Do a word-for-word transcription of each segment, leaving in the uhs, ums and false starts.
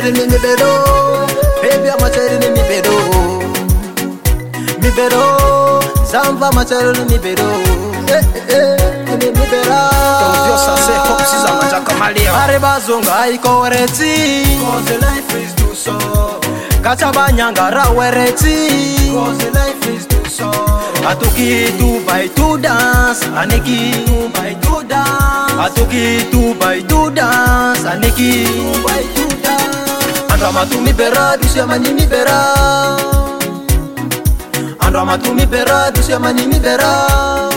in me bedo. Baby, I'm a child in me bedo. Me bedo. Samba machalo in me bedo. Eh eh in me bedo. Toviosa se hopsiza majaka malia. Aribazonga ikoreti. Cause the life is too so. Kachabanyanga rawereti. Cause the life is too so. Atuki to buy to dance, Aniki To buy to dance. Atuki to buy to dance, Aniki To buy to dance. Andrama tu mi bera, du sia mani mi bera. Andrama tu mi bera, du sia mani mi bera.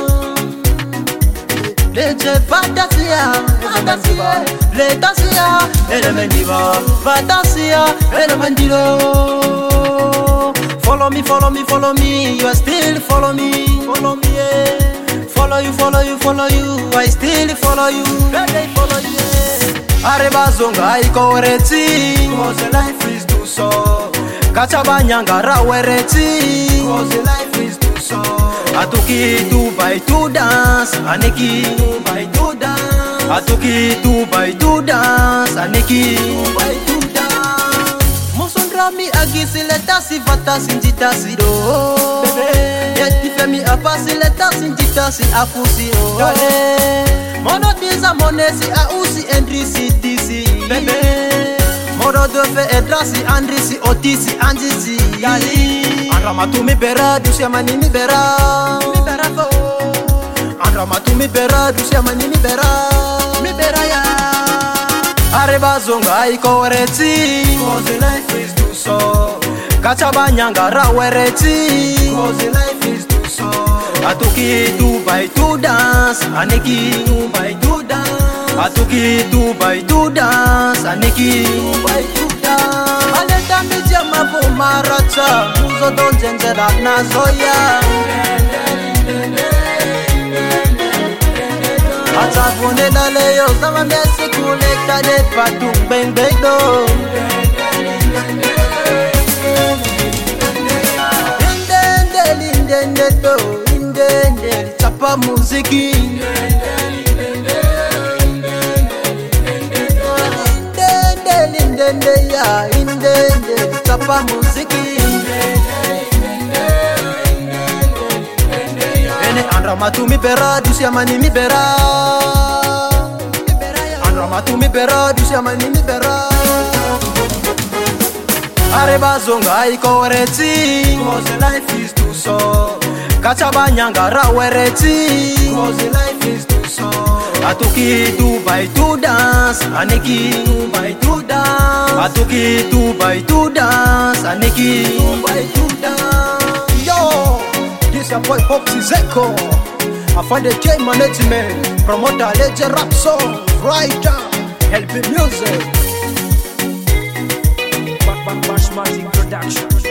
Lece fantasia, fantasia, letasia, elementiva, fantasia, elementivo. Follow me, follow me, follow me, you are still follow me, follow me, yeah. Follow you, follow you, follow you, I still follow you, I follow you, yeah. Aribazonga ikoreti, cause the life is too so. Kachabanyanga rawereti, cause the life is too so. Atuki to buy to dance, Aniki To buy to dance. Atuki to buy to dance, Aniki To buy to dance. Mosondrami agisi leta si fata sinjita si do. Bebe. Yeti femi apasi leta sinjita si afusi o. Dale. Mono tiza monesi a usi endrisi tisi. Bebe. Mono dofe edrasi andrisi otisi anjisi. Gali. Andrama tu mi bera, du sia mani mi bera. Mi bera fo. Andrama tu mi bera, du sia mani mi bera. Mi bera ya. Aribazonga ikoreti, cause the life is too so. Kachabanyanga rawereti, Cause the life is too so. Atuki to buy to dance, Aniki To buy to dance. Atuki to buy to dance, Aniki To buy to dance. Aleta mijama po maracha, muzo don jenzera nazoya. Atavone dale yo, sama mesi kulekta det patung beng beng do. Indendeli indende do, indendeli chapa muziki. Indendeli indende ya, indendeli chapa muziki. Ene andrama tu mi bera, du sia mani mi bera. Andrama tu mi bera, du sia mani mi bera. Aribazonga ikoreti, Cause the life is too so. Kachabanyanga rawereti, Cause the life is too so. Atuki to buy to dance, Aniki To buy to dance. Atuki to buy to dance, Aniki To buy to dance. Yo, this your boy Popsy Zeko. I find the J management, promoter legend rap song, writer, helping music. Bashmatic Production.